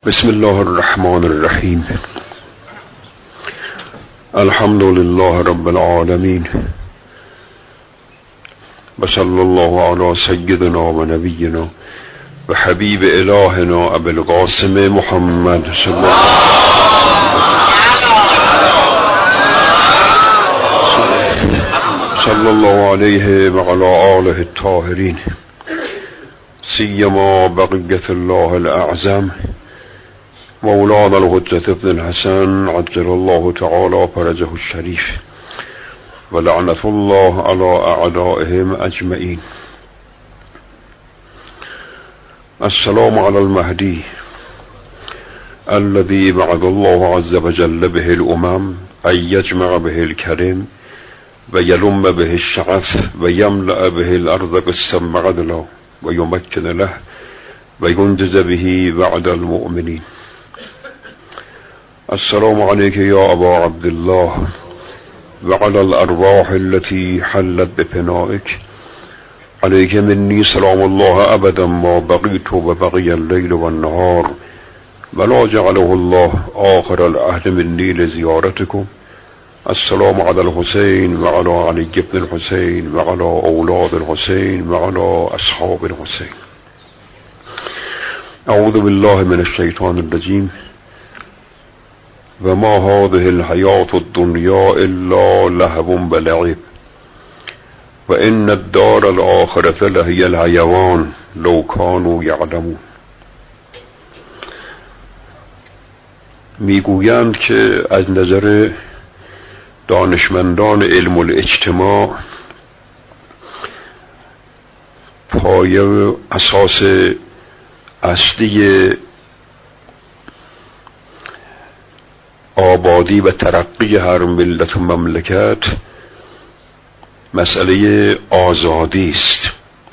بسم الله الرحمن الرحیم. الحمد لله رب العالمین و صلی الله علی سیدنا و نبینا و حبیب الهنا ابی القاسم محمد صلی الله علیه و علی آله الطاهرین، سیما بقیة الله الاعظم مولانا الحجة ابن الحسن عجل الله تعالى فرجه الشريف ولعنة الله على أعدائهم أجمعين. السلام على المهدي الذي بعث الله عز وجل به الأمم أن يجمع به الكرم ويلم به الشعث ويملأ به الأرض قسطا عدلا ويمكن له وينجز به بعد المؤمنين. السلام عليك يا أبا عبد الله وعلى الأرواح التي حلت بفنائك. عليك مني سلام الله أبدا ما بقيت وبقي الليل والنهار، ولا جعله الله آخر العهد مني لزيارتكم. السلام على الحسين وعلى علي بن الحسين وعلى أولاد الحسين وعلى أصحاب الحسين. أعوذ بالله من الشيطان الرجيم. وما هذه الحياة الدنيا إلا لهو ولعب وإن الدار الآخرة لهي الحيوان لو كانوا يعلمون. میگویند که از نظر دانشمندان علم الاجتماع پایه و اساس اصلی آبادی و ترقی هر ملت و مملکت مسئله آزادی است،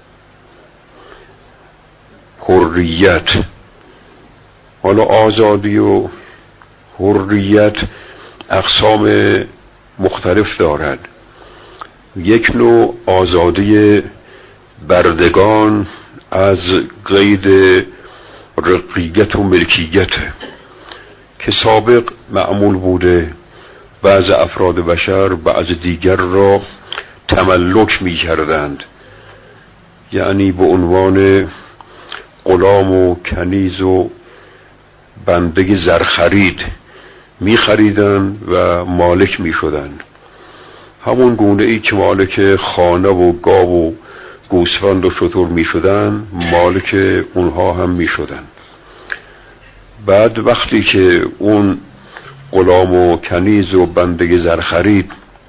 حریت. حالا آزادی و حریت اقسام مختلف دارد. یک نوع آزادی بردگان از قید رقیت و ملکیت که سابق معمول بوده بعض افراد بشر بعض دیگر را تملک می کردند، یعنی به عنوان غلام و کنیز و بنده زرخرید می خریدند و مالک می شدند. همون گونه ای که مالک خانه و گاو و گوسفند و شتر می شدند مالک اونها هم می شدند. بعد وقتی که اون غلام و کنیز و بنده زرخرید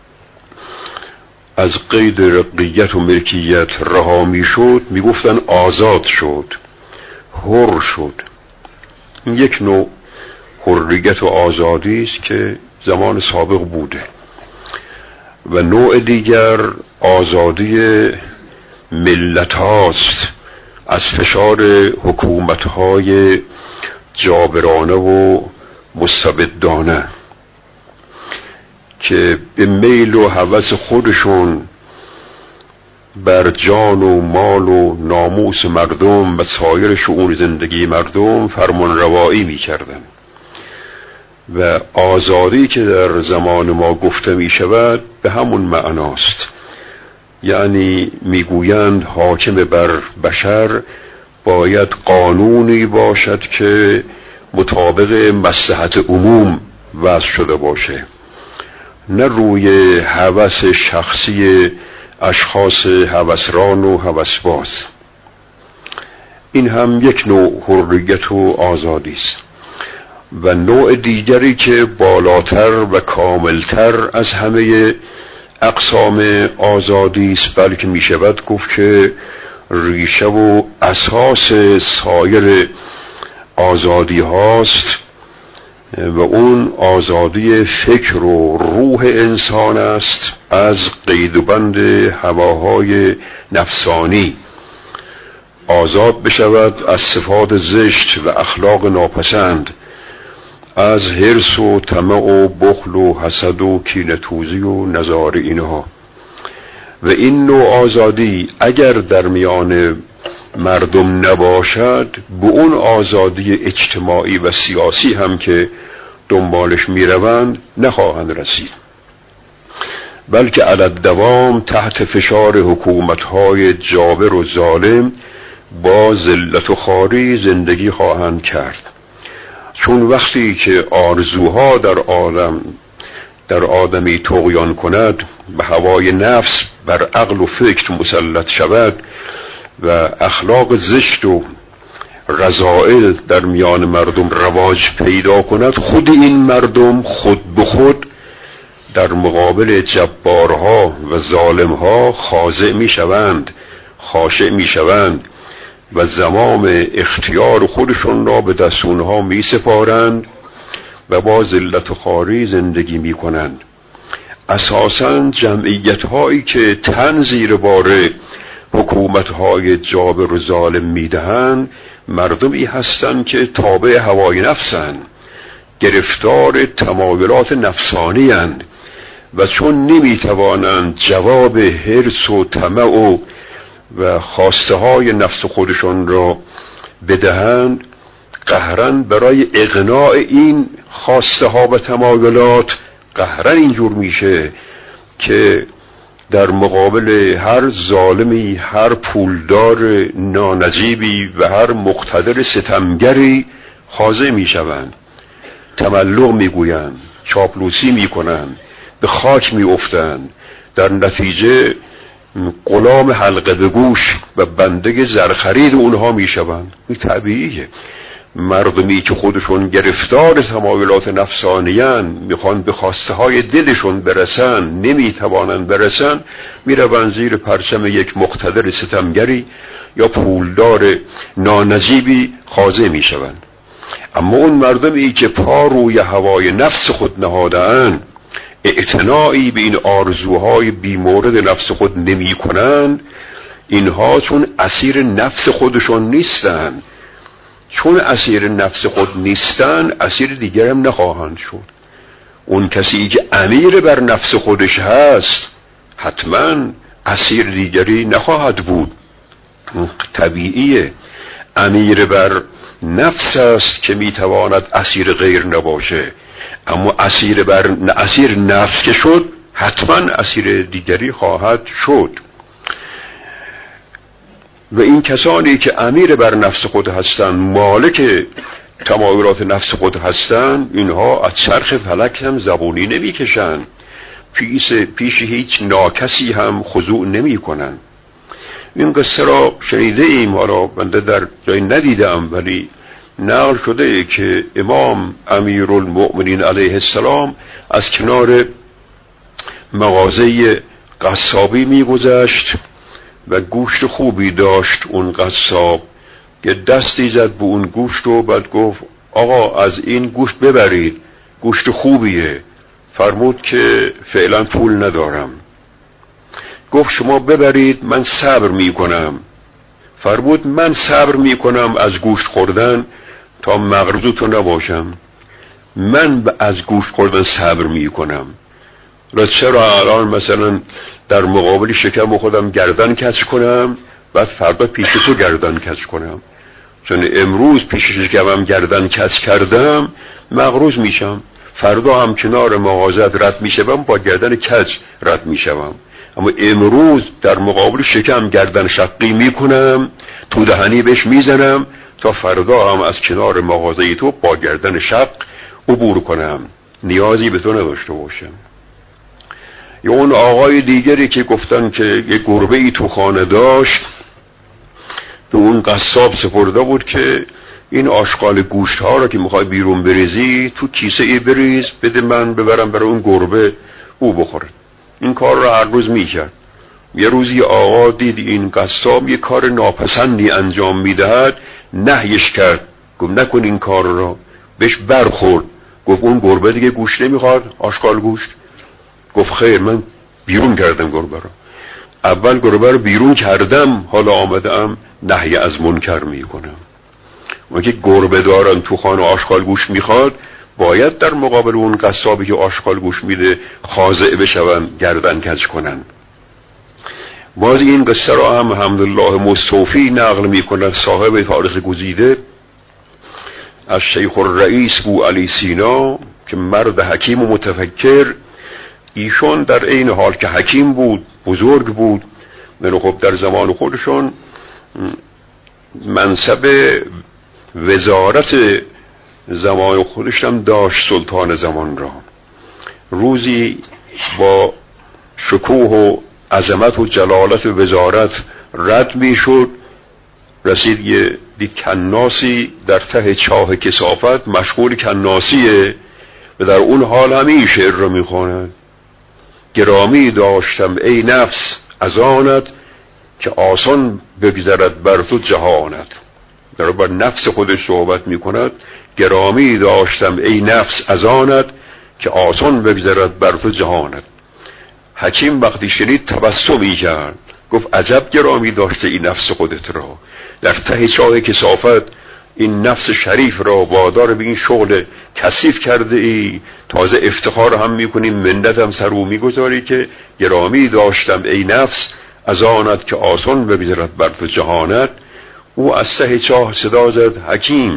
از قید رقیت و ملکیت رها می شد می گفتن آزاد شد، حر شد. این یک نوع حریت و آزادی است که زمان سابق بوده. و نوع دیگر آزادی ملت هاست از فشار حکومت های جابرانه و مستبدانه که به میل و هوس خودشون بر جان و مال و ناموس مردم و سایر شؤون زندگی مردم فرمان روایی می کردن. و آزادی که در زمان ما گفته می شود به همون معناست، یعنی میگویند حاکم بر بشر باید قانونی باشد که مطابق مصلحت عموم وضع شده باشه، نه روی هوس شخصی اشخاص هوسران و هوسباز. این هم یک نوع حریت و آزادی است. و نوع دیگری که بالاتر و کاملتر از همه اقسام آزادی است، بلکه می شود گفت که ریشه و اساس سایر آزادی هاست و اون آزادی فکر و روح انسان است از قید و بند هواهای نفسانی، آزاد بشود از صفات زشت و اخلاق ناپسند، از حرص و طمع و بخل و حسد و کینه‌توزی و نظار اینها. و این نوع آزادی اگر در میان مردم نباشد، به اون آزادی اجتماعی و سیاسی هم که دنبالش میروند نخواهند رسید، بلکه علی الدوام تحت فشار حکومت‌های جابر و ظالم با ذلت و خواری زندگی خواهند کرد. چون وقتی که آرزوها در آدمی طغیان کند و هوای نفس بر عقل و فکر مسلط شود و اخلاق زشت و رذائل در میان مردم رواج پیدا کند، خود این مردم خود به خود در مقابل جبارها و ظالمها خاضع می شوند، خاشع می شوند و زمام اختیار خودشون را به دست اونها می سپارند و با ذلت و خواری زندگی می کنند. اساساً جمعیت هایی که تن زیر بار حکومت های جابر و ظالم می دهند مردمی هستند که تابع هوای نفسند، گرفتار تمایلات نفسانی اند و چون نمی توانند جواب حرص و طمع و خواسته های نفس خودشون را بدهند، قهرن برای اقناع این خواسته ها و تمایلات قهرن اینجور میشه که در مقابل هر ظالمی، هر پولدار نانجیبی و هر مقتدر ستمگری خاضع میشوند، تملق میگویند، چاپلوسی میکنند، به خاک میافتند، در نتیجه غلام حلقه به گوش و بنده زرخرید اونها میشوند. این طبیعیه. مردمی که خودشون گرفتار تمایلات نفسانیان، میخوان به خواسته های دلشون برسن، نمیتوانند برسن، میروند زیر پرچم یک مقتدر ستمگری یا پولدار نانجیبی خاضع میشوند. اما اون مردمی که پا روی هوای نفس خود نهاده‌اند، اعتنایی به این آرزوهای بیمورد نفس خود نمی کنند، اینها چون اسیر نفس خودشون نیستن، چون اسیر نفس خود نیستن اسیر دیگر هم نخواهند شد. اون کسی که امیر بر نفس خودش هست حتما اسیر دیگری نخواهد بود. طبیعیه. امیر بر نفس است که میتواند اسیر غیر نباشه، اما اسیر نفس که شد حتما اسیر دیگری خواهد شد. و این کسانی که امیر بر نفس خود هستند، مالک تمایلات نفس خود هستند، اینها از چرخ فلک هم زبونی نمی کشند، پیش هیچ ناکسی هم خضوع نمی کنند. این قصه را شنیده ایم، حالا بنده در جای ندیدم ولی نقل شده که امام امیرالمؤمنین علیه السلام از کنار مغازه قصابی میگذشت و گوشت خوبی داشت اون قصاب، که دستی زد به اون گوشت و بعد گفت آقا از این گوشت ببرید، گوشت خوبیه. فرمود که فعلا پول ندارم. گفت شما ببرید من صبر میکنم. فرمود من صبر میکنم از گوشت خوردن تا مغرض تو نباشم. من از گوشت خوردن صبر میکنم. را چرا الان مثلا در مقابل شکم خودم گردن کج کنم بعد فردا پیش تو گردن کج کنم؟ چون امروز پیش شکمم گردن کج کردم مغروض میشم، فردا هم کنار مغازت رد میشم با گردن کج رد میشم. اما امروز در مقابل شکم گردن شقی میکنم، تو دهنی بهش میزنم تا فردا هم از کنار مغازه تو با گردن شق عبور کنم، نیازی به تو نداشته باشم. یا اون آقای دیگری که گفتن که یک گربه ای تو خانه داشت، به اون قصاب سپرده بود که این آشغال گوشت ها را که میخوای بیرون بریزی تو کیسه ای بریز بده من ببرم برای اون گربه او بخوره. این کار را هر روز میکرد. یه روزی آقا دید این قصاب یه کار ناپسندی انجام میدهد، نهیش کرد، گفت نکن این کار را. بهش برخورد، گفت اون گربه دیگه گوشت نمیخواد، آشغال گوشت. گفت خیر من بیرون کردم گربه را. اول گربه رو بیرون کردم، حالا آمدم نهی از منکر میکنم. اون که گربه دارن تو خانه آشغال گوشت میخواد، باید در مقابل اون قصابی که آشغال گوشت میده خاضع بشون، گردن کج کنن. باز این قصه را هم حمدالله مستوفی نقل میکنند، صاحب تاریخ گزیده، از شیخ الرئیس بو علی سینا که مرد حکیم و متفکر. ایشون در این حال که حکیم بود، بزرگ بود، من خب در زمان خودشون منصب وزارت زمان خودش هم داشت، سلطان زمان را. روزی با شکوه و عظمت و جلالت وزارت رد می شد، رسید یه کناسی در ته چاه کثافت مشغول کناسیه و در اون حال همین شعر رو می خواند: گرامی داشتم ای نفس از آنت که آسان بگذرد بر تو جهانت. در بر نفس خودش صحبت می کند. گرامی داشتم ای نفس از آنت که آسان بگذرد بر تو جهانت. حکیم وقتی شنید تبسمی کرد، گفت عجب گرامی داشته این نفس خودت را، در ته چاه کثافت این نفس شریف را وادار به این شغل کثیف کرده ای، تازه افتخار هم میکنی، منت هم سر او میگذاری که گرامی داشتم ای نفس از آنت که آسان بگذرد بر تو جهانت. او از ته چاه صدا زد: حکیم،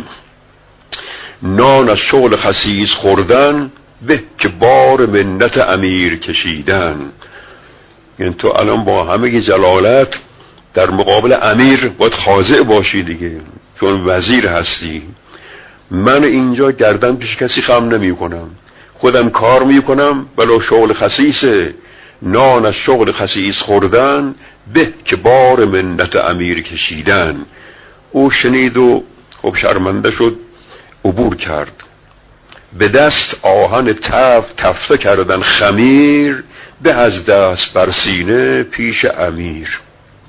نان از شغل خسیس خوردن به که بار منت امیر کشیدن. یعنی تو الان با همه جلالت در مقابل امیر باید خاضع باشی دیگه، چون وزیر هستی. من اینجا گردن پیش کسی خم نمی کنم، خودم کار می کنم، ولو شغل خسیسه. نان از شغل خسیس خوردن به که بار منت امیر کشیدن. او شنید و خب شرمنده شد، عبور کرد. به دست آهن تفته کردن خمیر، به از دست بر سینه پیش امیر.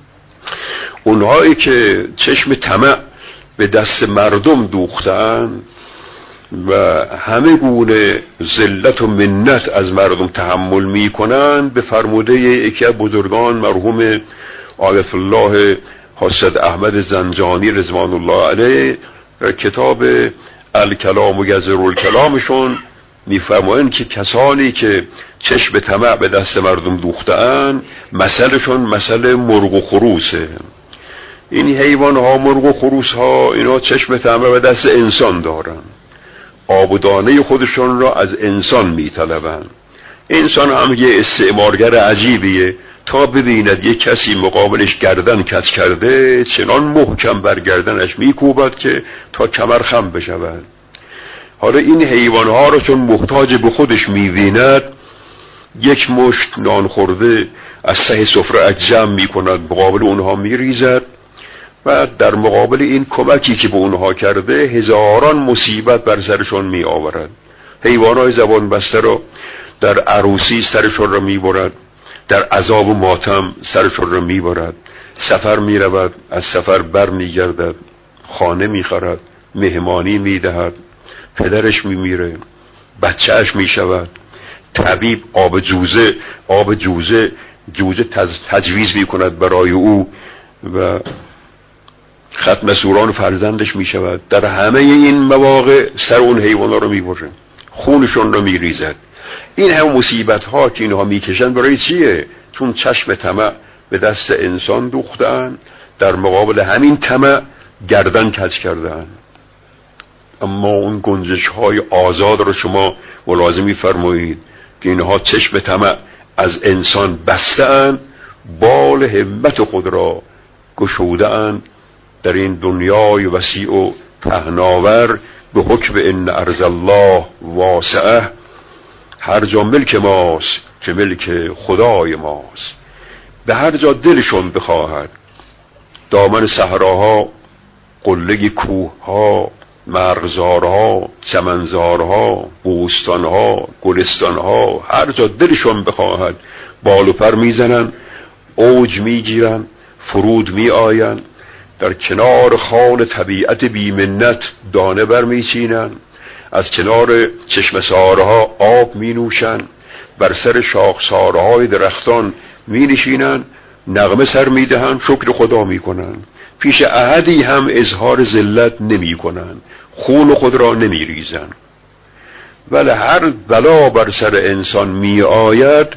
اونهایی که چشم طمع به دست مردم دوختن و همه گونه ذلت و منت از مردم تحمل میکنن، به فرموده یکی از بزرگان مرحوم آیت الله حسد احمد زنجانی رضوان الله علیه در کتاب الکلام و گزر الکلامشون میفرمایند که کسانی که چشم طمع به دست مردم دوختن، مثلشون مثل مرغ و خروسه. این حیوان ها، مرغ و خروس ها، اینا چشم طمع به دست انسان دارن، آب و دانه خودشون را از انسان میطلبن. انسان هم یه استعمارگر عجیبیه، تا ببیند یک کسی مقابلش گردن کج کرده، چنان محکم بر گردنش میکوبد که تا کمر خم بشود. حالا این حیوان ها را چون محتاج به خودش میبیند، یک مشت نان خورده از ته سفره جمع میکند، مقابل اونها میریزد و در مقابل این کمکی که به اونها کرده هزاران مصیبت بر سرشون می آورد. حیوانای زبان بسته را در عروسی سرشون را می برد، در عذاب و ماتم سرشون را می برد. سفر می رود، از سفر بر می گردد، خانه می خورد، مهمانی می دهد، پدرش می میره، بچهش می شود، طبیب آب جوزه تجویز می کند برای او و ختم سوران فرزندش می شود. در همه این مواقع سر اون حیوانا رو می بره، خونشون رو می ریزد. این هم مصیبت ها که اینها می کشن برای چیه؟ چون چشم طمع به دست انسان دوختن، در مقابل همین طمع گردن کج کردن. اما اون گنجش های آزاد رو شما ملاحظه می فرمایید که اینها چشم طمع از انسان بستن، بال همت خود را گشودن در این دنیای وسیع و پهناور. به حکم ان ارض الله واسعه، هر جا ملک ماست که ملک خدای ماست. به هر جا دلشون بخواهد، دامن صحراها، قله کوهها، مرغزارها، چمنزارها، بوستانها، گلستانها، هر جا دلشون بخواهد بال و پر میزنن، اوج میگیرن، فرود می آین، در کنار خوان طبیعت بیمنت دانه بر میچینن، از کنار چشمسارها آب می نوشن، بر سر شاخسارهای درختان می نشینن، نغمه سر می دهن، شکر خدا می کنن، پیش احدی هم اظهار ذلت نمی کنن، خون خود را نمی ریزن. ولی هر بلا بر سر انسان می آید،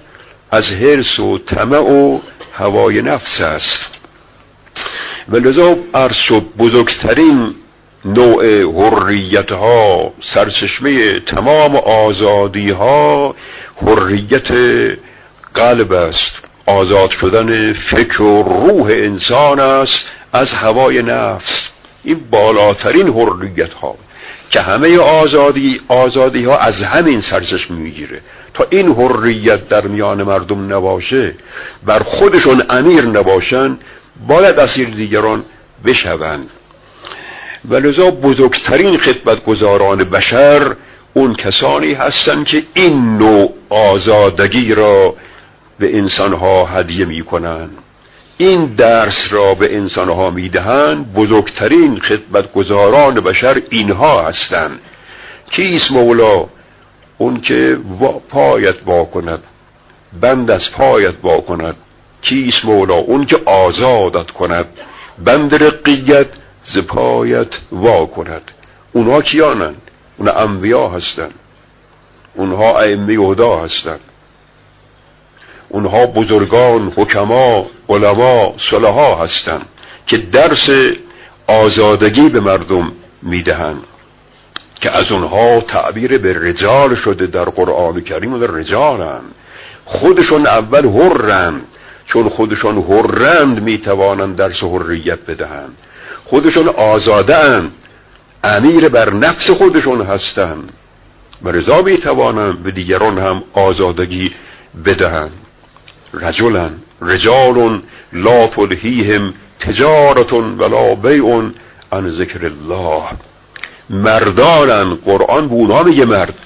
از حرص و طمع و هوای نفس است. و لذا عرض بزرگترین نوع حریت ها، سرچشمه تمام آزادی ها، حریت قلب است، آزاد شدن فکر و روح انسان است از هوای نفس. این بالاترین حریت ها که همه آزادی ها از همین سرچشمه میگیره. تا این حریت در میان مردم نباشه، بر خودشون امیر نباشن، باید اسیر دیگران بشوند. ولذا بزرگترین خدمتگزاران بشر اون کسانی هستند که این نوع آزادگی را به انسانها هدیه میکنند، این درس را به انسانها میدهند. بزرگترین خدمتگزاران بشر اینها هستند. کیست مولا؟ اون که پایت وا کند، بند از پایت وا کند. کیست مولا؟ اون که آزادت کند، بند رقیت ز پایت وا کند. اونها کیانند؟ اونها انبیا هستند، اونها ائمه هدا هستند، اونها بزرگان، حکما، علما، صلحا هستند که درس آزادگی به مردم میدهند، که از اونها تعبیر به رجال شده در قرآن کریم. و رجالند، خودشون اول حرند، چون خودشون حرند میتوانند درس حریت بدهند. خودشون آزادند، امیر بر نفس خودشون هستند، و رضا میتوانند به دیگران هم آزادگی بدهند. رجال لا تلهیهم تجارت ولا بیع عن ذکر الله. مردانن، قرآن به اونها میگه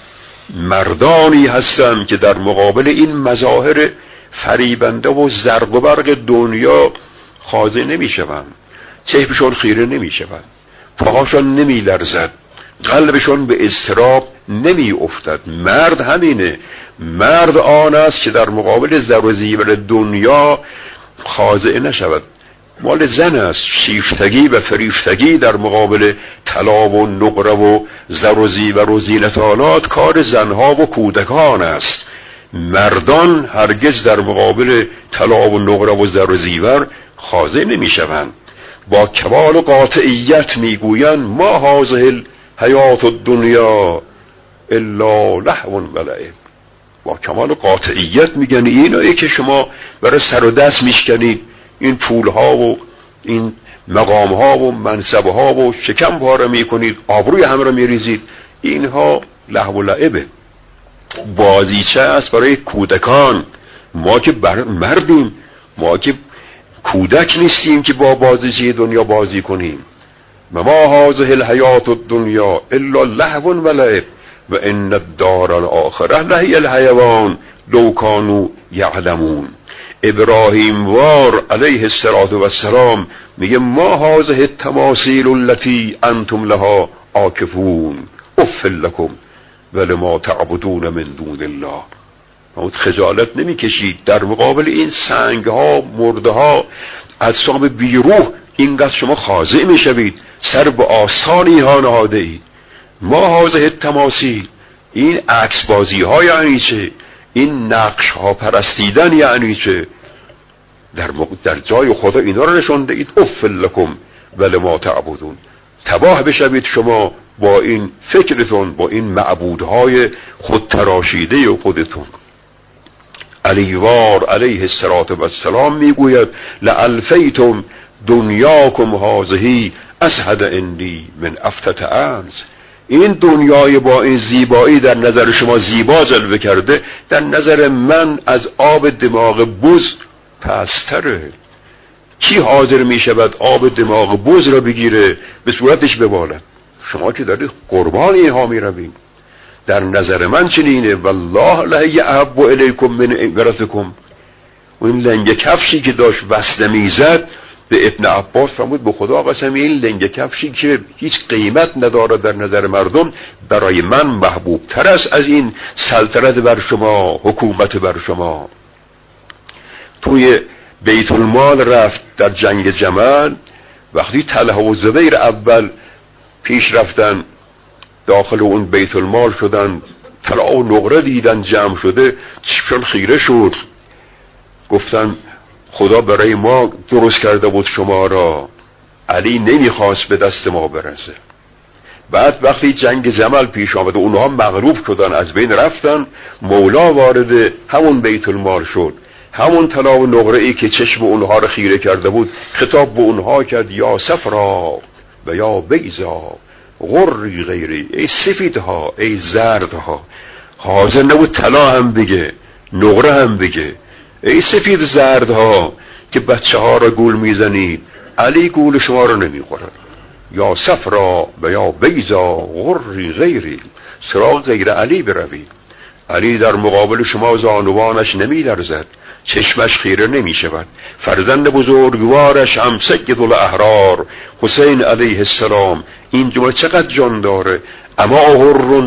مردانی هستن که در مقابل این مظاهر فریبنده و زرق و برق دنیا خاضع نمیشوند، چشمشون خیره نمیشوند، پاهاشون نمیلرزد، قلبشون به اضطراب نمی افتد. مرد همینه. مرد آن است که در مقابل زر و زیور دنیا خاضع نشود. مال زن است. شیفتگی و فریفتگی در مقابل طلا و نقره و زر و زیور و زینت‌آلات کار زنها و کودکان است. مردان هرگز در مقابل طلا و نقره و زر و زیور خاضع نمی شوند. با کمال و قاطعیت میگویند ما هذه الحیات الدنیا الا لهو و لعب. با کمال و قاطعیت میگن اینایی که شما برای سر و دست میشکنید، این پولها و این مقامها و منصبها و شکم پاره میکنید، آبروی همه را میریزید، اینها لهو و لعبه، بازیچه است برای کودکان. ما که مردیم، ما که کودک نیستیم که با بازیچه دنیا بازی کنیم. ما هذه الحیات الدنیا الا لهو و لعب و ان الدار الاخره لهی الحیوان لو کانوا یعلمون. ابراهیم وار علیه السلام میگه ما هذه التماثیل التي انتم لها عاکفون اف لکم ولما تعبدون من دون الله. خجالت نمیکشید در مقابل این سنگ ها، مرده ها، اجسام بیروح اینقدر شما خاضع میشوید، سر به آستان اینها نهاده اید. ما هذه التماثیل، این عکس بازی ها یعنی چه؟ این نقش ها پرستیدن یعنی چه؟ در جای خدا اینا رو نشون دهید. اف لکم ولما تعبدون. تباه بشوید شما با این فکرتون، با این معبودهای خود تراشیده خودتون. علیوار علیه السلام میگوید لالفیتم دنیاکم هذه اسعد عندی من افتت انس. این دنیای با این زیبایی در نظر شما زیبا جلوه کرده، در نظر من از آب دماغ بز پستره. کی حاضر می شود آب دماغ بز را بگیره به صورتش ببالد؟ شما که دارید قربان اینها می روید. در نظر من چنینه. والله لهی احب الیکم من ورثکم. این لنگ کفشی که داشت وصله میزد به ابن عباس فرمود به خدا قسم این لنگ کفشی که هیچ قیمت نداره در نظر مردم برای من محبوب تر است از این سلطنت بر شما، حکومت بر شما. توی بیت المال رفت در جنگ جمل، وقتی طلحه و زبیر اول پیش رفتن داخل اون بیت المال شدن، طلا و نقره دیدن جمع شده، چشمشون خیره شد. گفتن خدا برای ما درست کرده بود شما را، علی نمیخواست به دست ما برسه. بعد وقتی جنگ جمل پیش آمد و اونها مغلوب شدن، از بین رفتن، مولا وارد همون بیت المال شد، همون طلا و نقره ای که چشم اونها رو خیره کرده بود خطاب به اونها کرد: یا صفرا و یا بیضا غری غیری، ای سفیدها ای زردها. حاضر نبود طلا هم بگه، نقره هم بگه. ای سفید زردها که بچه ها را گول میزنید، علی گول شما رو نمیخورد. یا صفرا و یا بیضا غری غیری، سراغ غیر علی بروید. علی در مقابل شما زانوانش نمی لرزد، چشمش خیره نمی شود. فرزند بزرگوارش هم سید الاحرار حسین علیه السلام، این جمله چقدر جان داره. اما حر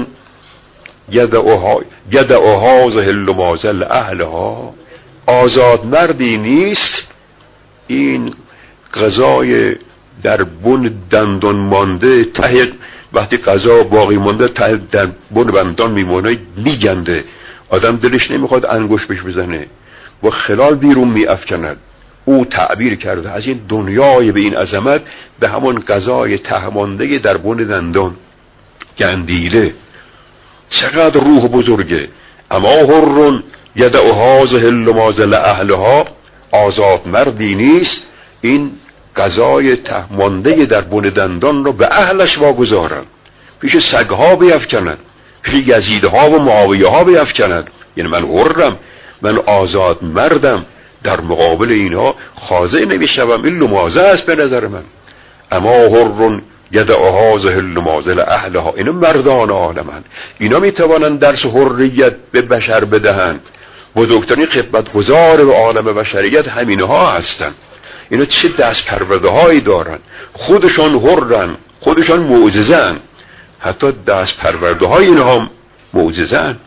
یدعو هذه اللمازل اهلها، آزاد مردی نیست این غذای در بن دندان مانده ته، وقتی غذا باقی مانده ته در بن دندان میمونه میگنده، آدم دلش نمیخواد انگوش بهش بزنه و خلال بیرون میافکند. او تعبیر کرده از این دنیای به این عظمت به همون غذای ته مانده در بن دندان گندیله. چقدر روح بزرگه. اما حر یدعو هذه اللمازل اهلها، آزاد مردی نیست این غذای ته مانده در بن دندان رو به اهلش واگذارن، پیش سگها بیفکنن، پیش یزیدها و معاویه ها بیفکنن. یعنی من حرم، من آزاد مردم، در مقابل اینها خاضع نمیشوم. این لمازه است به نظر من. اما حر یدعو هذه اللمازل اهلها، اینا مردان عالمن، اینا میتوانند درس حریت به بشر بدهند. بزرگترین خدمتگزار به عالم بشریت همینها هستند. اینا چه دست پرورده هایی دارن، خودشان حرن، خودشان معجزه‌اند، حتی دست پرورده های اینها معجزه‌اند.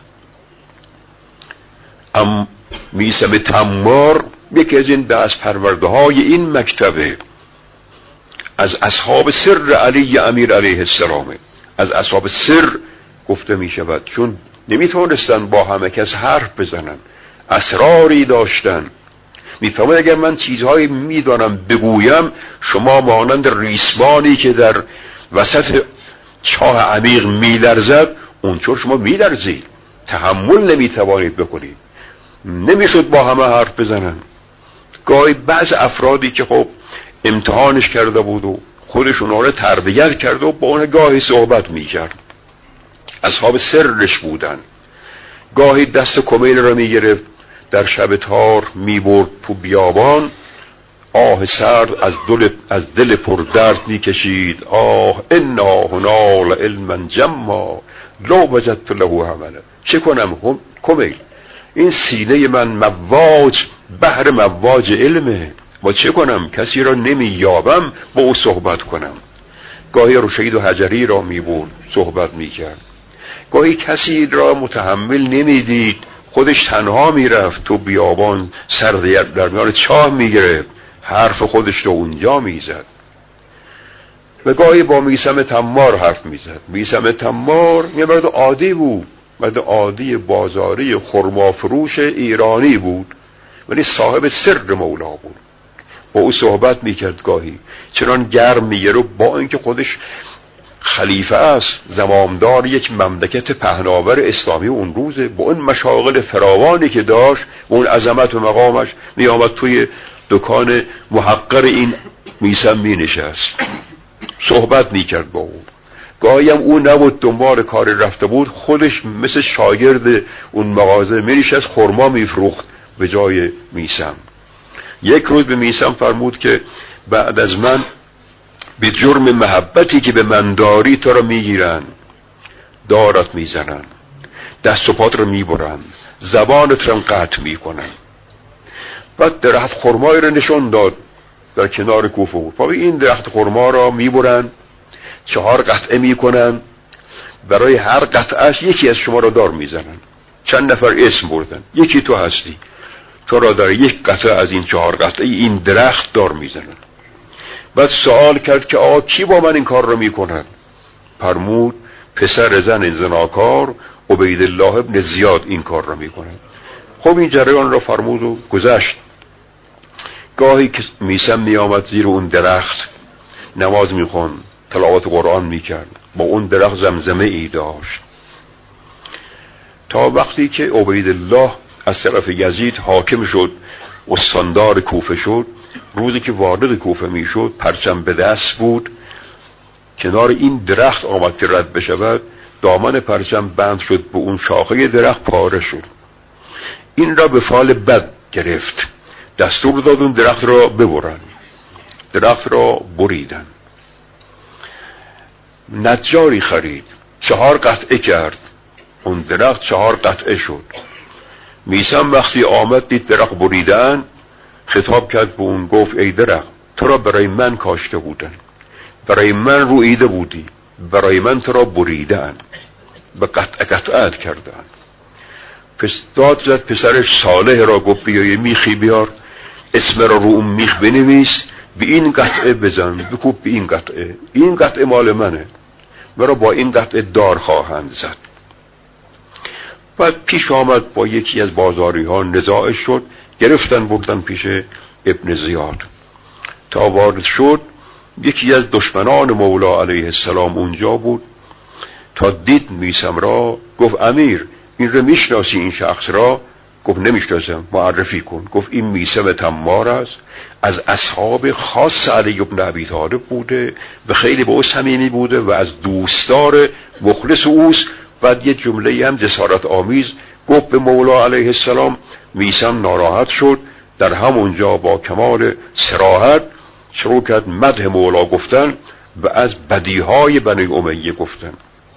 میثم تمار یکی از این دست پرورده های این مکتبه، از اصحاب سر علی امیر علیه السلام. از اصحاب سر گفته می شود چون نمیتونستن با همه کس حرف بزنن، اسراری داشتن. میفهمد اگر من چیزهایی میدانم بگویم، شما مانند ریسمانی که در وسط چاه عمیق میلرزد اونطور شما میلرزید، تحمل نمیتوانید بکنید. نمیشد با همه حرف بزنن. گاهی بعض افرادی که خب امتحانش کرده بود و خودش اونها رو تربیت کرده و با اون گاهی صحبت میکرد، اصحاب سرش بودن. گاهی دست کمیل را میگرفت، در شب تار میبرد تو بیابان، آه سرد از دل پر درد میکشید. آه انا هنال علما جما لو وجدت له عملا. چه کنم کمیل، این سینه من مواج، بحر مواج علمه، و چه کنم کسی را نمییابم با او صحبت کنم. گاهی رشید و حجری را میبرد صحبت میکرد، گاهی کسی را متحمل نمیدید، خودش تنها میرفت تو بیابان، سر در میان چاه میگرفت، حرف خودش رو اونجا میزد. و گاهی با میثم تمار حرف میزد. میثم تمار یه مرد عادی بود، مرد عادی بازاری خرمافروش ایرانی بود، ولی صاحب سر مولا بود. با او صحبت میکرد، گاهی چنان گرم میگرفت با اینکه خودش خلیفه است، زمامدار یک مملکت پهناور اسلامی اون روزه، با اون مشاغل فراوانی که داشت، با اون عظمت و مقامش، می آمد توی دکان محقر این میثم می نشست، صحبت می کرد با اون. گاهی هم اون نبود دنبال کاری رفته بود، خودش مثل شاگرد اون مغازه می نشست، خرما می فروخت به جای میثم. یک روز به میثم فرمود که بعد از من به جرم محبتی که به من داری تو رو میگیرن، دارت میزنن، دست و پات رو میبرن، زبانت رو قطع میکنن. بعد درخت خرمایی رو نشون داد در کنار کوفه بود. این درخت خرما را میبرن، 4 قطعه میکنن، برای هر قطعهش یکی از شما را دار میزنن. چند نفر اسم بردن، یکی تو هستی، تو را در یک قطعه از این 4 قطعه این درخت دار میزنن. بعد سوال کرد که آقا کی با من این کار رو میکنن؟ فرمود پسر زن زناکار عبیدالله ابن زیاد این کار رو میکنه. خب این جریان را فرمود و گذشت. گاهی که میسم میآمد زیر اون درخت نماز میخوند، تلاوت قرآن میکرد، با اون درخت زمزمه ای داشت، تا وقتی که عبیدالله از طرف یزید حاکم شد، استاندار کوفه شد. روزی که وارد کوفه میشد پرچم به دست بود، کنار این درخت آمد که رد بشود، دامن پرچم بند شد به اون شاخه درخت، پاره شد. این را به فال بد گرفت، دستور داد اون درخت را ببرن. درخت را بریدن. نجاری خرید، 4 قطعه کرد، اون درخت 4 قطعه شد. میسم وقتی آمد دید درخت بریدن، خطاب کرد به اون، گفت ای درخت، تو را برای من کاشته بودن، برای من رویده بودی، برای من تو را بریدن، به قطعت کردن. پس داد زد پسرش صالح را، گفت بیا یه میخی بیار، اسم را رو اون میخ بنویس، به این قطعه بزن، بکوب به این قطعه، این قطعه مال منه، مرا با این قطعه دار خواهند زد. بعد پیش آمد، با یکی از بازاری ها نزاعش شد، گرفتن بردن پیش ابن زیاد. تا وارد شد، یکی از دشمنان مولا علیه السلام اونجا بود. تا دید میسم را، گفت امیر این رو میشناسی این شخص را؟ گفت نمیشناسم، معرفی کن. گفت این میسم تمار است، از اصحاب خاص علی بن ابی طالب بوده و خیلی به او صمیمی بوده و از دوستدار مخلص اوست. بعد یه جمله هم جسارت آمیز گفت به مولا علیه السلام. میسم ناراحت شد، در همونجا با کمال صراحت شروع کرد مدح مولا گفتن و از بدیهای بنی امیه گفتن.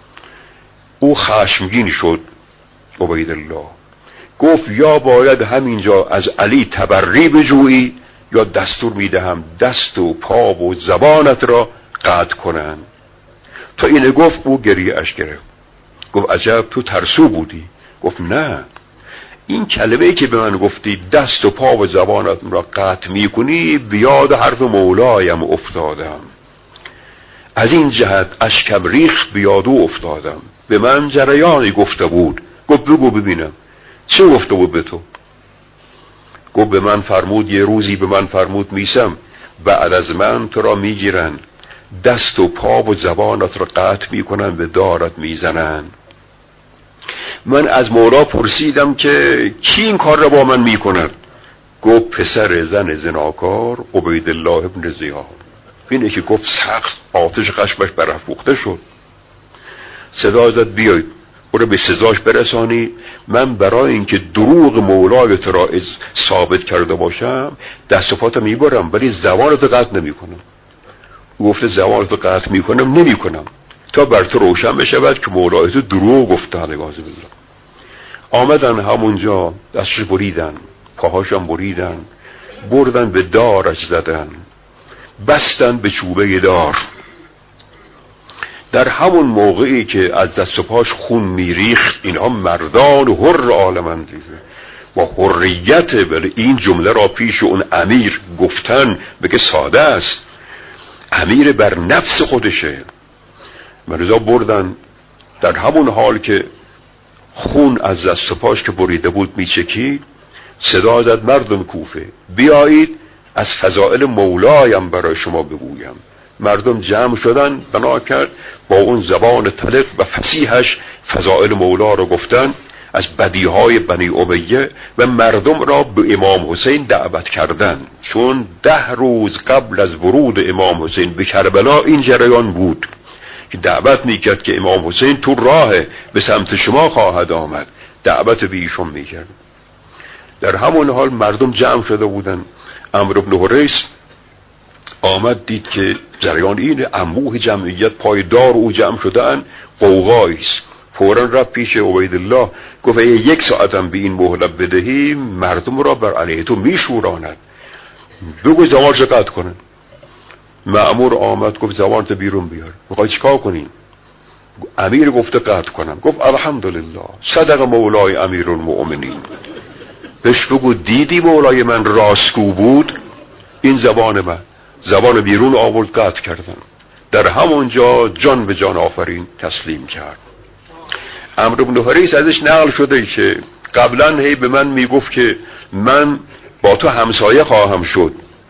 او خشمگین شد عبیدالله، گفت یا باید همینجا از علی تبری بجویی یا دستور میدهم دست و پا و زبانت را قطع کنن. تا اینه گفت او گریه اش گرفت. گفت عجب تو ترسو بودی؟ گفت نه، این کلمه‌ای که به من گفتی دست و پا و زبانت را قطع میکنی بیاد حرف مولایم افتادم، از این جهت اشکم ریخت بیادو افتادم، به من جریانی گفته بود. گفت بگو ببینم چه گفته بود به تو؟ گفت به من فرمود، یه روزی به من فرمود میسم بعد از من تو را میگیرن، دست و پا و زبانت را قطع میکنن، به دارت میزنن. من از مولا پرسیدم که کی این کار را با من میکند؟ گفت پسر زن زناکار عبیدالله ابن زیاد. اینه که گفت سخت آتش خشمش برافروخته شد. صدا زد بیاید او را به سزاش برسانی. من برای اینکه دروغ مولایت را ثابت کرده باشم دست و پاتو میبرم ولی زبانتو قطع نمیکنم. او گفته زبانتو قطع میکنم نمیکنم تا بر تو روشن بشود که مولایتو دروغ گفته. نگاز بالله. آمدن همونجا دستش بریدن، پاهاشم بریدن، بردن به دارش زدن، بستن به چوبه دار. در همون موقعی که از دست و پاش خون میریخت، اینها مردان و حر عالمند دیگه با حریت بله این جمله را پیش اون امیر گفتن بگه ساده است، امیر بر نفس خودشه. مرزا بردن، در همون حال که خون از دست و پاش که بریده بود میچکید، صدا زد مردم کوفه بیایید از فضائل مولایم برای شما بگویم. مردم جمع شدن، بنا کرد با اون زبان طلق و فصیحش فضائل مولا رو گفتن، از بدیهای بنی امیه و مردم را به امام حسین دعوت کردن، چون 10 روز قبل از ورود امام حسین به کربلا این جریان بود که دعوت میکرد که امام حسین تو راه به سمت شما خواهد آمد، دعوت به ایشون میکرد. در همون حال مردم جمع شده بودن. عمرو بن حریث آمد دید که جریان این انبوه جمعیت پای دار او جمع شدن، قوقاییست. فوراً رفت پیش عبیدالله گفت 1 ساعتم به این مهلت بدهی مردم را بر علیه تو میشوراند، بگو زبانش قطع کنن. مأمور آمد گفت زبانت بیرون بیار. میخوای چیکار کنی؟ امیر گفته قطع کنم. گفت الحمدلله صدق مولای امیر المؤمنین. بهش بگو دیدی مولای من راستگو بود، این زبان من، زبان بیرون آورد قطع کردن. در همونجا جان به جان آفرین تسلیم کرد. عمرو بن حریث ازش نقل شده که قبلا هی به من میگفت که من با تو همسایه خواهم شد،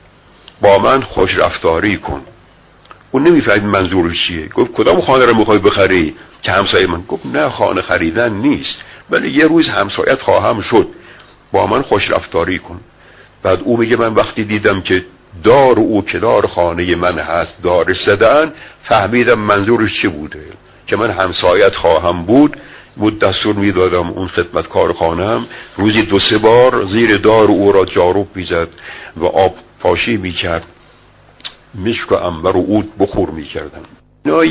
با من خوش رفتاری کن. اون نمیفهمید منظورش چیه. گفت کدام خانه رو میخوای بخری که همسایه من؟ گفت نه، خانه خریدن نیست، ولی یه روز همسایت خواهم شد، با من خوش رفتاری کن. بعد او میگه من وقتی دیدم که دار او که دار خانه من هست دارش زدن، فهمیدم منظورش چی بوده، که من همسایت خواهم بود دستور میدادم اون خدمتکار خانم روزی 2-3 بار زیر دار او را جاروب میزد و آب پاشی میکرد، مشک و عنبر و عود بخور میکردم. اینا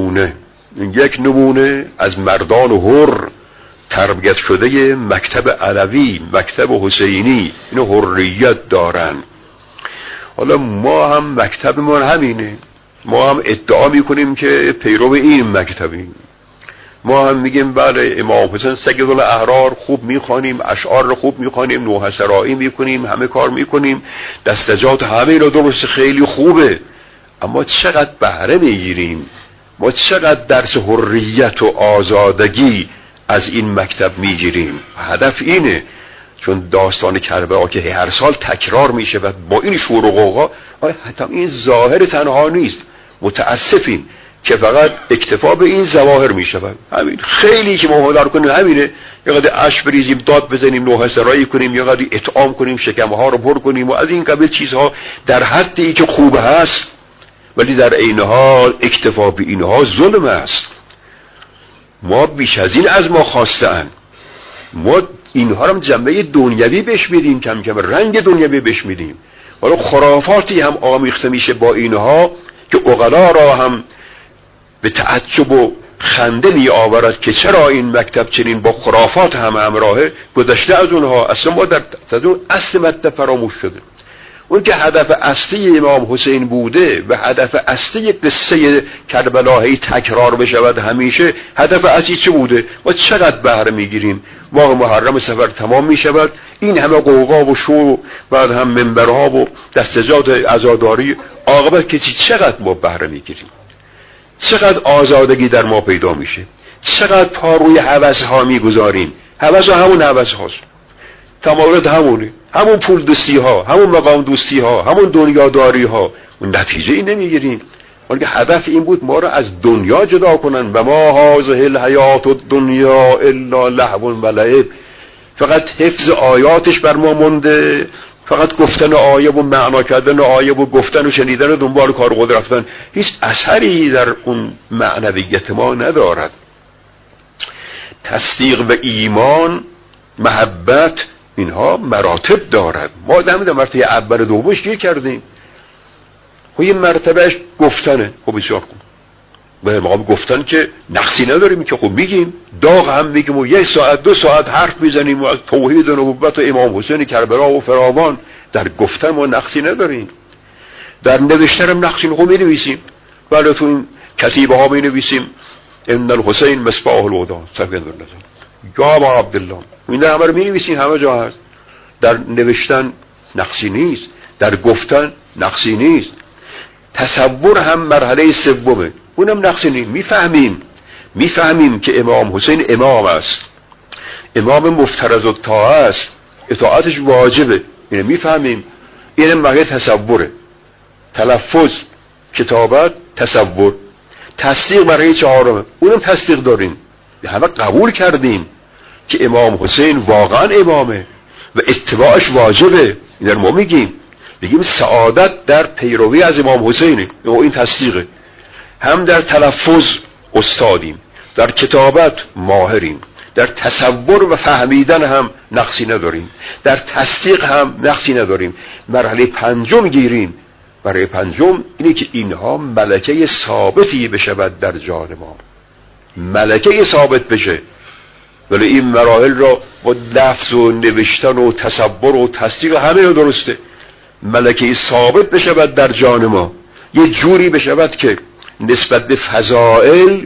یک نمونه از مردان حر تربیت شده مکتب علوی، مکتب حسینی، اینو حریت دارن. حالا ما هم مکتبمون همینه، ما هم ادعا میکنیم که پیرو این مکتبیم، ما هم میگیم بله امام حسین سید الاحرار خوب میخوانیم، اشعار رو خوب میخوانیم، نوحه سرایی میکنیم، همه کار میکنیم، دستجات همه اینا درست خیلی خوبه، اما چقدر بهره میگیریم؟ ما چقدر درس حریت و آزادگی از این مکتب میگیریم؟ هدف اینه، چون داستان کربلا که هر سال تکرار میشه و با این شور و غوغا، حتی این ظاهر تنها نیست، متاسفیم که فقط اکتفا به این ظواهر میشود. همین خیلی که ما هنر کنیم همینه، یه قدر اشک بریزیم، داد بزنیم، نوحه سرایی کنیم، یه قدر اطعام کنیم، شکمه ها رو پر کنیم و از این قبیل چیزها در حدی که خوب هست، ولی در عین حال اکتفا به اینها ظلم است. ما بیش از این از ما خواستن، ما اینها رو جنبه دنیوی بهش میدیم، کم کم رنگ دنیوی بهش میدیم، حالا خرافاتی هم آمیخته میشه با اینها که عقلا را هم به تعجب و خنده می آورد که چرا این مکتب چنین با خرافات هم همراهه. گذشته از اونها، اصلا ما در اون اصل مطلب فراموش شده. اون که هدف اصلی امام حسین بوده و هدف اصلی قصه کربلا تکرار بشود همیشه، هدف اصلی چه بوده؟ ما چقدر بهره میگیریم؟ ماه محرم سفر تمام میشود، این همه قوقا و شور، بعد هم منبرها و دستجات عزاداری، عاقبت که چقدر ما بهره میگیریم؟ چقدر آزادگی در ما پیدا میشه؟ چقدر پا روی هوس ها میگذاریم؟ هوس ها همون هوس هاست، تمایلات همونه، همون پول دوستی ها، همون مقام دوستی ها، همون دنیاداری ها، اون نتیجه ای نمیگیریم. ولی هدف این بود ما را از دنیا جدا کنن، و ما هذه الحیات الدنیا الا لهو و لعب. فقط حفظ آیاتش بر ما مونده، فقط گفتن آیه و معنا کردن آیه و گفتن و شنیدن و دنبال کار خود رفتن، هیچ اثری در اون معنویت ما ندارد. تصدیق و ایمان، محبت، اینها مراتب دارد. ما در مرتبه اول دومش گیر کردیم. خب این مرتبهش گفتنه، خب بسیار خوب، به ما گفتن که نقصی نداریم، که خب میگیم، داغ هم میگیم و 1 ساعت 2 ساعت حرف میزنیم و از توحید و نبوت و امام حسین کربلا و فراوان. در گفتن ما نقصی نداریم، در نوشتن هم نقصی خب مینویسیم، ولی تو این کتیبه ها مینویسیم ان الحسین مصباح الهدی سبحان الله یا ابا عبدالله، این همه رو مینویسیم، همه جا هست. در نوشتن نقصی نیست، در گفتن نقصی نیست. تصور هم مرحله سومه، اونم نقصی نیست. میفهمیم که امام حسین امام است، امام مفترض الطاعه است، اطاعتش واجبه، اینو میفهمیم. این مرحله تصوره، تلفظ، کتابت، تصور. تصدیق مرحله 4، اونم تصدیق داریم، همه قبول کردیم که امام حسین واقعا امامه و اتباعش واجبه. این ما میگیم سعادت در پیروی از امام حسینه و این تصدیقه. هم در تلفظ استادیم، در کتابت ماهریم، در تصور و فهمیدن هم نقصی نداریم، در تصدیق هم نقصی نداریم. مرحله 5 گیریم. برای 5 اینه که اینها ملکه ثابتی بشود در جان ما، ملکه ثابت بشه. ولی این مراحل را با لفظ و نوشتن و تصور و تصدیق همه رو درسته، ملکه ثابت بشود در جان ما، یه جوری بشود که نسبت به فضائل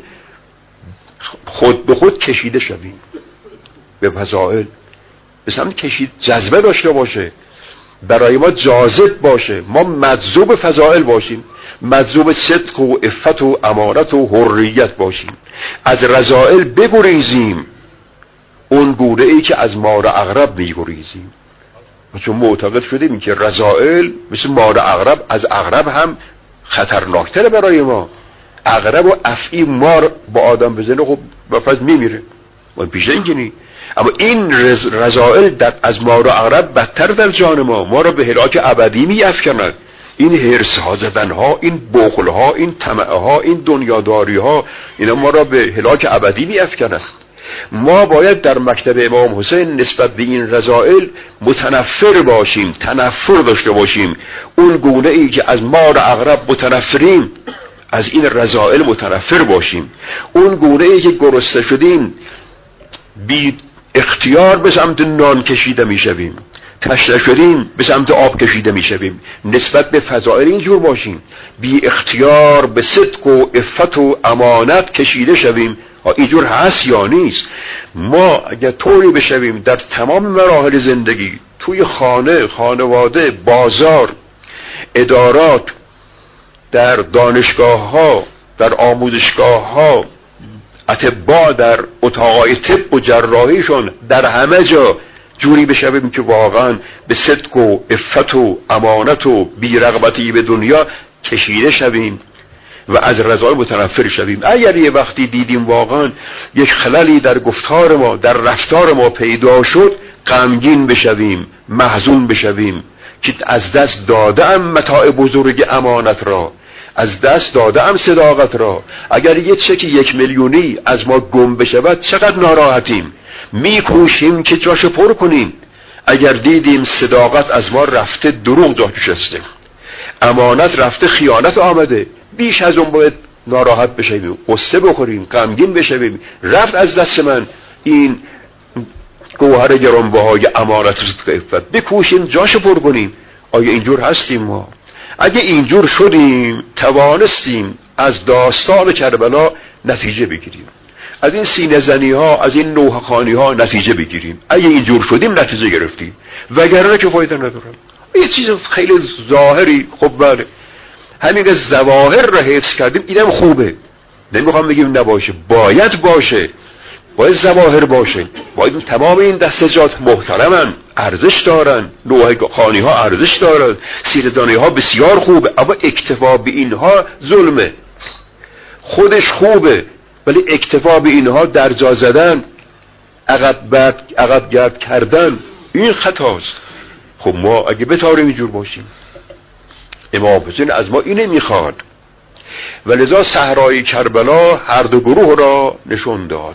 خود به خود کشیده شویم، به فضائل به سمت کشید، جذبه داشته باشه، برای ما جاذب باشه، ما مجذوب فضائل باشیم، مجذوب صدق و عفت و امانت و حریت باشیم، از رذائل بگریزیم، اون گونه ای که از مار عقرب میگریزیم. چون معتقد شدیم که رذائل مثل مار عقرب، از عقرب هم خطرناکتره برای ما. عقرب و افعی مار با آدم بزنه خب بفرض میمیره، ما پیشه اینجنی. اما این رذائل از مار و عقرب بدتر در جان ما را به هلاک ابدی میافکند. این حرص ها زدن ها، این بخل ها، این طمع ها، این دنیاداری ها، اینا ما را به هلاک ابدی میافکند. ما باید در مکتب امام حسین نسبت به این رذائل متنفر باشیم، تنفر داشته باشیم. اون گونه ای که از مار عقرب متنفریم، از این رذائل متنفر باشیم. اون گونه ای که گرسنه شدیم بی اختیار به سمت نان کشیده میشویم، تشنه شدیم به سمت آب کشیده میشویم. نسبت به فضائل اینجور باشیم، بی اختیار به صدق و عفت و امانت کشیده شویم. اینجور هست یا نیست؟ ما اگر طوری بشویم در تمام مراحل زندگی، توی خانه، خانواده، بازار، ادارات، در دانشگاه ها، در آموزشگاه ها، اطباء در اتاقای طب و جراحیشون، در همه جا جوری بشویم که واقعا به صدق و عفت و امانت و بی‌رغبتی به دنیا کشیده شویم و از رذائل متنفر شویم. اگر یه وقتی دیدیم واقعا یک خللی در گفتار ما، در رفتار ما پیدا شد، غمگین بشویم، محزون بشویم که از دست دادم متاع بزرگ امانت را، از دست دادم صداقت را. اگر یه چک 1 میلیونی از ما گم بشود چقدر ناراحتیم، میکوشیم که جاشو پر کنیم. اگر دیدیم صداقت از ما رفته، دروغ جا نشسته، امانت رفته، خیانت آمده، بیش از اون باید ناراحت بشویم، قصه بخوریم، غمگین بشویم. رفت از دست من این گوهر گرانبهای امانت و صدق عفت، بکوشیم جاشو پر کنیم. آیا اینجور هستیم ما؟ اگه اینجور شدیم توانستیم از داستان کربلا نتیجه بگیریم، از این سینه زنی ها، از این نوحه خوانی ها نتیجه بگیریم. اگه اینجور شدیم نتیجه گرفتیم، وگرنه که فایده ندارم. یه چیز خیلی ظاهری، خب بله همین که ظواهر را حفظ کردیم اینم خوبه، نمیخوام بگیم نباشه، باید باشه، باید ظواهر باشه، باید تمام این دستجات محترمن، ارزش دارن، نوحه خوانی ها ارزش دارن، سیره‌دانی ها بسیار خوبه، اما اکتفا به اینها ظلمه. خودش خوبه ولی اکتفا به اینها درجا زدن، عقب گرد کردن، این خطاست. خب ما اگه بتاریم اینجور باشیم، امام حسین از ما اینه میخواد و لذا صحرای کربلا هر دو گروه را نشون داد،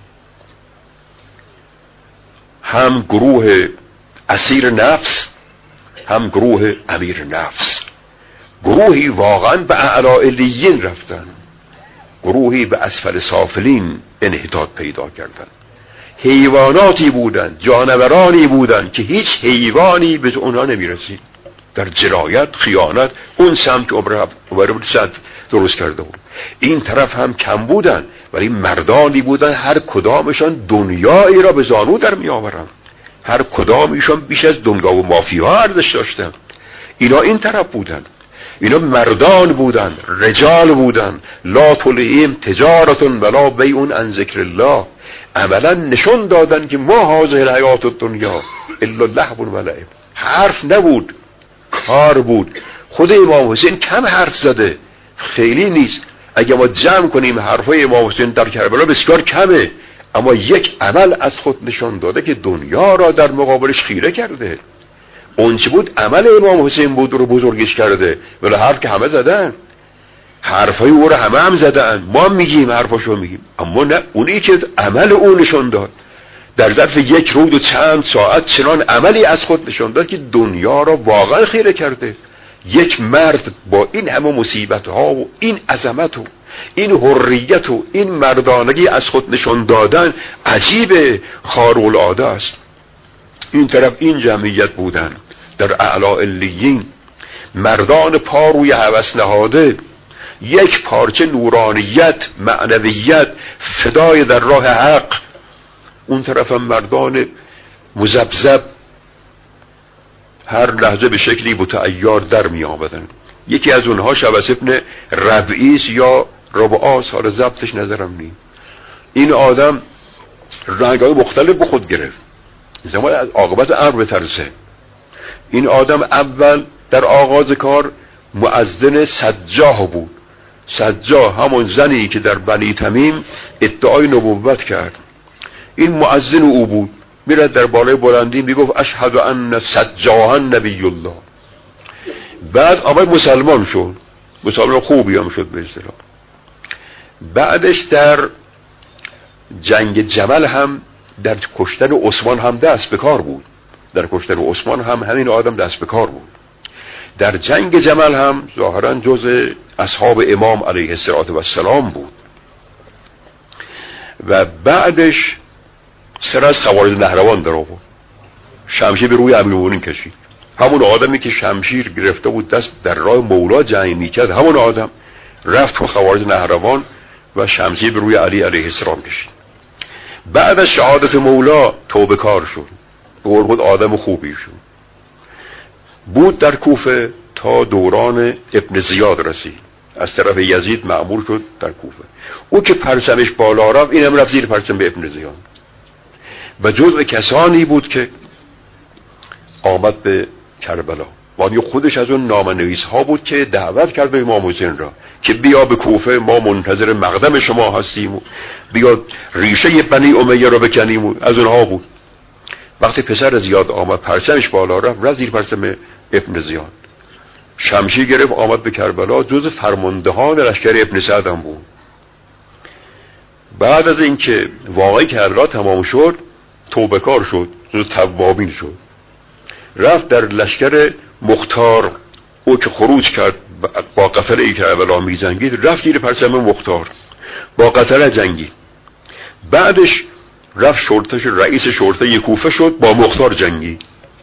هم گروه اسیر نفس، هم گروه امیر نفس. گروهی واقعا به اعلی علیین رفتن، گروهی به اسفل سافلین انحطاط پیدا کردن. حیواناتی بودن، جانورانی بودن که هیچ حیوانی به اونها نمیرسید در جنایت، خیانت. اون سمت عمر بن سعد درست کرده بود. این طرف هم کم بودن ولی مردانی بودن، هر کدامشان دنیایی را به زانو در می آورن، هر کدامشان بیش از دنیا و مافیا ارزش داشتن. اینا این طرف بودن، اینا مردان بودن، رجال بودن. لا تلهیهم تجارت ولا بیع عن ذکر الله. عملا نشون دادن که ما هذه الحیات الدنیا الا لهو و لعب. حرف نبود، کار بود. خود امام حسین کم حرف زده، خیلی نیست. اگه ما جمع کنیم حرفای امام حسین در کربلا بسیار کمه، اما یک عمل از خود نشان داده که دنیا را در مقابلش خیره کرده. اون چی بود؟ عمل امام حسین بود رو بزرگش کرده. ولی حرف که همه زدن، حرفای او رو هم زدن، ما میگیم حرفاشو میگیم، اما نه، اونی که عمل اون نشان داد در ظرف 1 روز و چند ساعت چنان عملی از خود نشان داد که دنیا را واقعا خیره کرده. یک مرد با این همه مصیبت ها و این عظمت و این حریت و این مردانگی از خود نشان دادن عجیب، خارق‌العاده است. این طرف این جمعیت بودن در اعلی علیین، مردان پا روی هوس نهاده، یک پارچه نورانیت، معنویت، فدای در راه حق. اون طرف هم مردان مذبذب، هر لحظه به شکلی متعیر در می آمدن. یکی از اونها شبس ابن ربعیس یا ربعاس، حال ضبطش نظرم نیم. این آدم رنگ‌های مختلف به خود گرفت، زمان از عاقبت امر بترسه. این آدم اول در آغاز کار مؤذن سجاح بود. سجاح همون زنی که در بنی تمیم ادعای نبوت کرد، این مؤذن او بود. میرد در بالای بلندی میگفت اشهد ان سجاحا نبی الله. بعد آمد مسلمان شد، مسلمان خوبی هم شد به اصطلاح. بعدش در جنگ جمل هم در کشتن عثمان هم دست به کار بود. در کشتن عثمان هم همین آدم دست به کار بود. در جنگ جمل هم ظاهرا جز اصحاب امام علیه السلام بود. و بعدش سر از خوارج نهروان در آورد، شمشیر به روی امیرالمومنین کشید. همون آدمی که شمشیر گرفته بود دست در راه مولا جنگ میکرد، همون آدم رفت تو خوارج نهروان و شمشیر به روی علی علیه السلام کشید. بعد از شهادت مولا توبه کار شد، به قول آدم خوبی شد. بود در کوفه تا دوران ابن زیاد رسید، از طرف یزید مأمور شد در کوفه. او که پرچمش بالا رفت، اینم رفت زیر پرچم به ابن زیاد و جزء کسانی بود که آمد به کربلا. وانی خودش از اون نامه‌نویس ها بود که دعوت کرد به امام حسین را که بیا به کوفه، ما منتظر مقدم شما هستیم و بیا ریشه بنی امیه را بکنیم و از اونها بود. وقتی پسر زیاد آمد پرچمش بالا رفت زیر پرچم ابن زیاد، شمشیر گرفت آمد به کربلا، جز فرماندهان لشکر ابن سعد هم بود. بعد از اینکه واقعی کربلا تمام شد توبه کار شد، جز توابین شد. رفت در لشکر مختار، او که خروج کرد با قتله کربلا می جنگید، رفت زیر پرچم مختار با قتله جنگید. بعدش رفت رئیس شرطه کوفه شد، با مختار جنگید.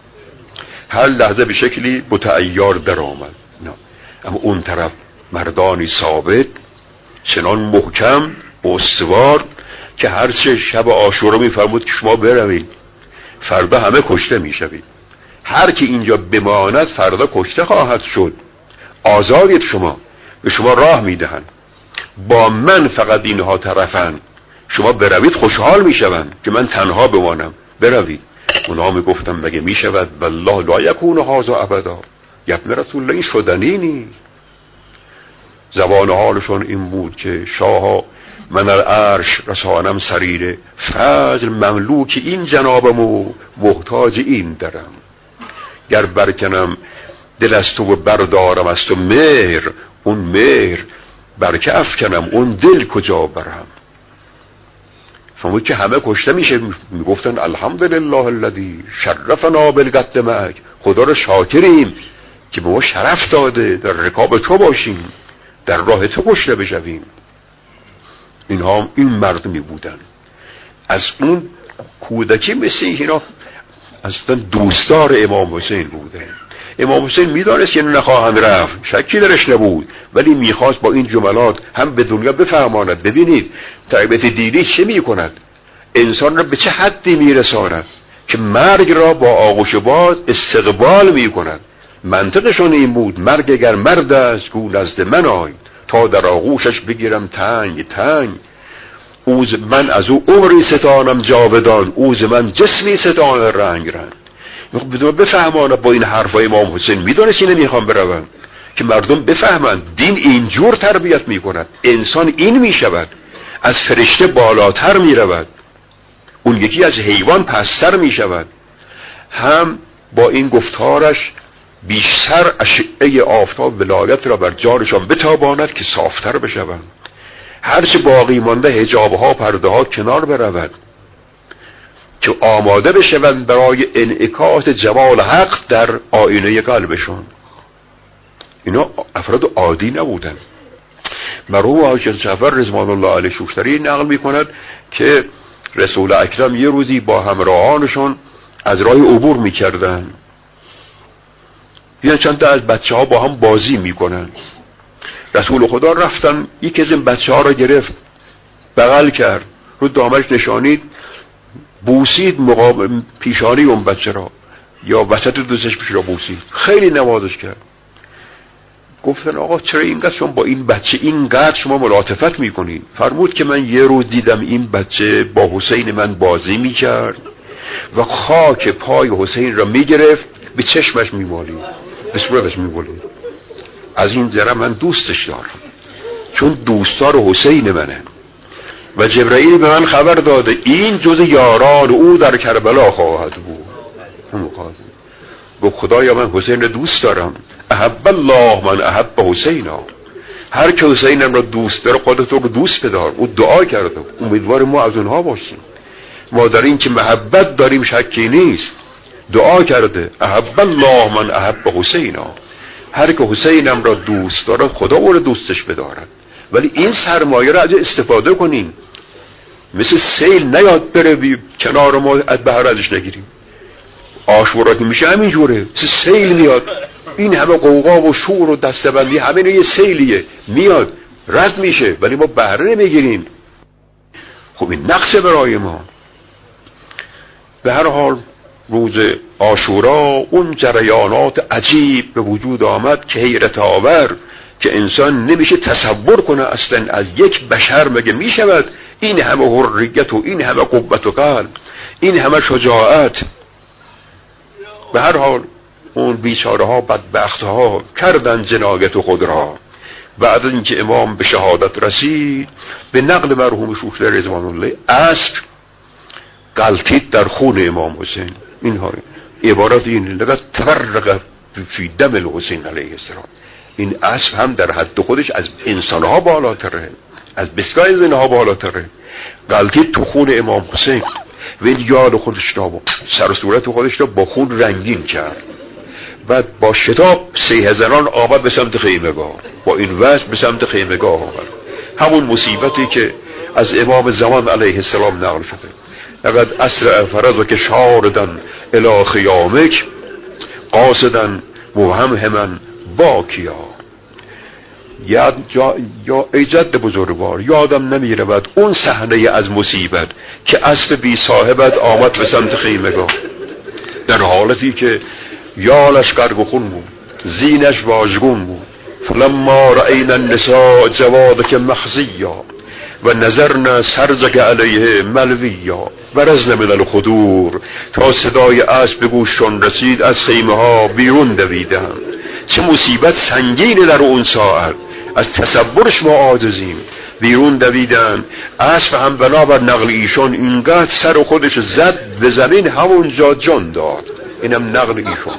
هر لحظه به شکلی متعیار در آمد. اما اون طرف مردانی ثابت، چنان محکم و استوار که هر چه شب عاشورا میفرمود که شما بروید، فردا همه کشته میشوید. هر کی اینجا بماند فردا کشته خواهد شد. آزادید شما، به شما راه میدهن. با من فقط اینها طرفن، شما بروید خوشحال میشوند که من تنها بمانم، بروید. اونا میگفتن مگه میشود؟ والله لا یکون هذا ابدا. ابن رسول الله این شدنی نیست. زبان حالشون این بود که شاها من العرش رسانم سریر فضل، مملوک این جنابم و محتاج این درم. گر برکنم دل از تو و بردارم از تو مهر، اون مهر برکه افکنم اون دل کجا برم. فهمید که همه کشته میشه، میگفتن الحمدلله الذی شرفنا بالقد معک، خدا رو شاکریم که به ما شرف داده در رکاب تو باشیم، در راه تو کشته بشویم. اینها هم این مردمی بودن. از اون کودکی مثل اینا اصلا دوستدار امام حسین بودن. امام حسین میدانست یعنی نخواهند رفت، شکی درش نبود، ولی میخواست با این جملات هم به دنیا بفهماند. ببینید تربیت دینی چه میکند، انسان را به چه حدی میرساند که مرگ را با آغوش باز استقبال میکند. منطقشون این بود مرگ اگر مرد است گو نزد من آی، تا در آغوشش بگیرم تنگ تنگ. اوز من از او عمری ستانم جاودان، اوز من جسمی ستان رنگ رنگ. بدون بفهمانه با این حرفای امام حسین میدانست اینه میخوام بروم که مردم بفهمند دین اینجور تربیت میکند. انسان این میشود، از فرشته بالاتر میرود، اون یکی از حیوان پستر میشود. هم با این گفتارش بیشتر اشعه آفتاب ولایت را بر جانشان بتاباند که صافتر بشوند. هرچه باقی مانده حجابها پرده ها کنار برود که آماده بشوند برای انعکاس جمال حق در آینه قلبشان. اینا افراد عادی نبودن. مرحوم حاج جعفر رضوان الله علیه شوشتری نقل میکند که رسول اکرم یه روزی با همراهانشون از راه عبور میکردن، یعنی چند تا از بچه ها با هم بازی میکنن. رسول خدا رفتن، یکی از این بچه ها را گرفت، بغل کرد، رو دامش نشانید، بوسید پیشانی اون بچه را یا وسط دوستش پیش را بوسید، خیلی نوازش کرد. گفتن آقا چرا اینقدر شما با این بچه اینقدر شما ملاطفت میکنید؟ فرمود که من یه روز دیدم این بچه با حسین من بازی میکرد و خاک پای حسین را میگرفت به چشمش میمالید، به صورتش میمالید. از این ذره من دوستش دارم، چون دوستدار حسین منه و جبرائیل به من خبر داده این جز یاران او در کربلا خواهد بود. گفت خدایا من حسین رو دوست دارم. احب الله من احب حسینا، هر که حسینم را دوست داره خودت رو دوست بدار. او دعا کرده، امیدوار ما از اونها باشیم. ما در این که محبت داریم شکی نیست. دعا کرده احب الله من احب حسینا، هر که حسینم را دوست داره خدا او را دوستش بدارد. ولی این سرمایه را از استفاده کنیم، مثل سیل نیاد بره کنار ما از بحر ازش نگیریم. عاشورا که میشه همین جوره، مثل سیل میاد، این همه قوقا و شور و دستبندی همین یه سیلیه میاد رد میشه، ولی ما بهره نمیگیریم. خب این نقص برای ما. به هر حال روز عاشورا اون جریانات عجیب به وجود آمد که حیرت آور، که انسان نمیشه تصور کنه اصلا از یک بشر مگه میشود این همه حریت و این همه قوت و قلب، این همه شجاعت. به هر حال اون بیچاره ها بدبخت ها کردن جنایت خود را. بعد از اینکه امام به شهادت رسید، به نقل مرحوم شوشتر رضوان الله، اسب غلطید در خون امام حسین. اینها عبارت این لقد تفرق فی دم الحسین علیه السلام. این اسب هم در حد خودش از انسانها بالاتره، از بسیار زنها بالاتره. غلطید تو خون امام حسین و این یاد خودش را سر و صورت خودش را با خون رنگین کرد. بعد با شتاب 3000 آمد به سمت خیمگاه، با این وضع به سمت خیمگاه آمد. همون مصیبتی که از امام زمان علیه السلام نقل شده. لقد اسرع فرزک شاردا الی خیامک قاصدا مهمهما باکیا. یا ای جد بزرگوار، یادم نمیرود اون صحنه از مصیبت که اسب بی صاحبت آمد به سمت خیمگاه، در حالتی که یا لشکر خون بود، زینش واژگون بود. فلما رأینا النساء جوادک مخزیا و نظرنا سرجک علیه ملویا برزن من الخدور، تا صدای اسب به گوششان رسید از خیمه ها بیرون دویدند. چه مصیبت سنگینه در اون ساعت، از تصورش ما عاجزیم. بیرون دویدن. اسب هم بنابر نقل ایشون اینقدر سر خودش زد به زمین همونجا جان داد. اینم نقل ایشون.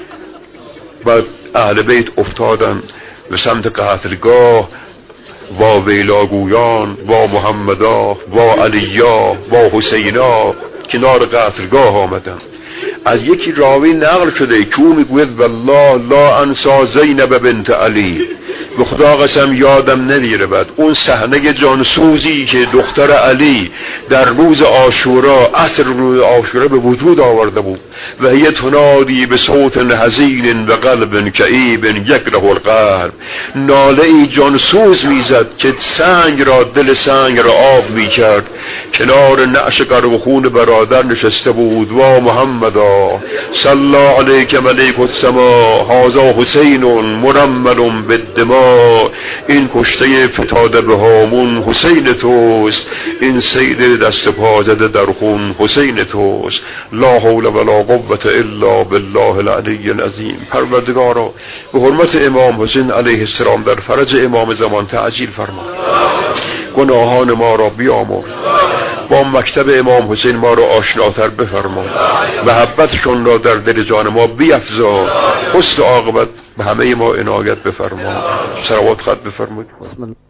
بعد اهل بیت افتادن به سمت قتلگاه، با ویلاگویان، با محمدا، با علیا، با حسینا کنار قتلگاه آمدن. از یکی راوی نقل شده که او میگوید والله لا انسا زینب بنت علی، به خدا قسم یادم نمیره بعد اون صحنه جانسوزی که دختر علی در روز عاشورا، عصر روز عاشورا به وجود آورده بود. و هی تنادی به صوت حزین و قلب کئیب یکره القلب، ناله ای جانسوز میزد که سنگ را، دل سنگ را آب میکرد. کنار نعش قرب خون برادر نشسته بود. و محمدا صلی علیک ملیک السما هذا حسین مرمل بالدماء، این کشته فتاده به هامون حسین توست، این سید دست پا زده در خون حسین توست. لا حول ولا قوة الا بالله العلی العظیم. پروردگارا به حرمت امام حسین علیه السلام در فرج امام زمان تعجیل فرما، گناهان ما را بیامرز، با مکتب امام حسین ما را آشناتر بفرما، محبتشون را در دل جان ما بیفزا، حسن عاقبت به همه ما عنایت بفرما. صلوات خط بفرمایید.